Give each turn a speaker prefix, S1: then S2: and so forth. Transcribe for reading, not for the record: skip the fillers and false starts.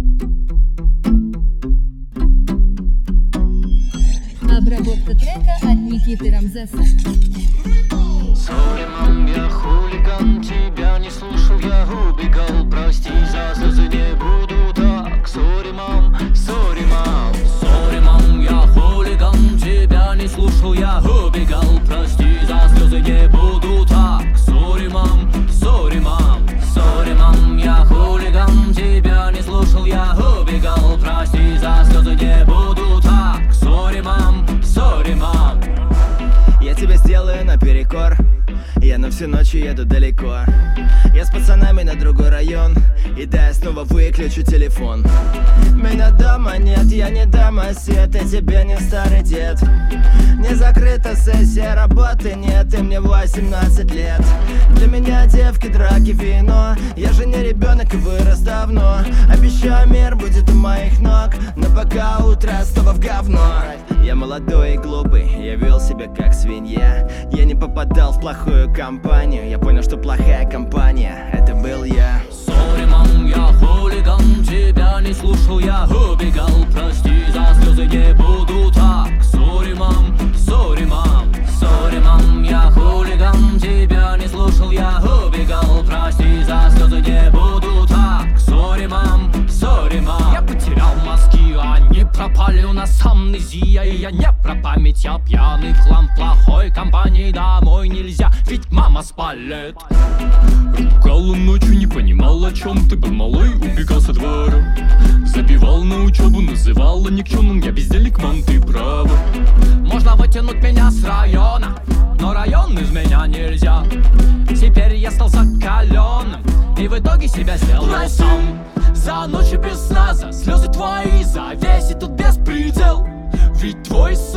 S1: Обработка трека от Никиты Рамзеса.
S2: Сори, мам, я хулиган, тебя не слушал, я убегал. Прости, за слезы не буду так. Сори, мам, сори, мам. Сори, мам, я хулиган, тебя не слушал, я убегал. Прости, за слезы не буду так. Сори, мам, сори, мам. Сори, мам, я хулиган, тебя не слушал, я убегал. Прости, за слезы не буду так. Сори, мам, сори, мам.
S3: Я тебя сделаю наперекор. Я на всю ночь еду далеко. Я с пацанами на другой район. И да, я снова выключу телефон. Меня дома нет, я не домосед. И тебе не старый дед. Не закрыта сессия, работы нет. И мне 18 лет. Для меня девки, драки, вино. Я же не ребенок и вырос давно. Обещаю, мир будет у моих ног. Но пока утро снова в говно. Я молодой и глупый, я вел себя как свинья. Я не попадал в плохую компанию. Я понял, что плохая компания — это был я.
S2: Сори, мам, я хулиган, тебя не слушал, я убегал. Прости, за слезы не буду так. Сори, мам, сори, мам. Сори, мам, я хулиган, тебя не слушал, я убегал. Прости, за слезы не буду так. Сори, мам, сори, мам. Я потерял мозги, они пропали, у нас амнезия. И я не про память, я пьяный хлам в плохой компании. Домой нельзя, ведь мама спалит.
S4: Ругала ночью, не понимал, о чем ты. Был малой, убегал со двора. Забивал на учебу, называла никчемным. Я бездельник, мам, ты права.
S2: Можно вытянуть меня с района, но район из меня нельзя. Теперь я стал закаленным и в итоге себя сделал сам. За ночи без сна, за слезы твои, за весь этот беспредел. Ведь твой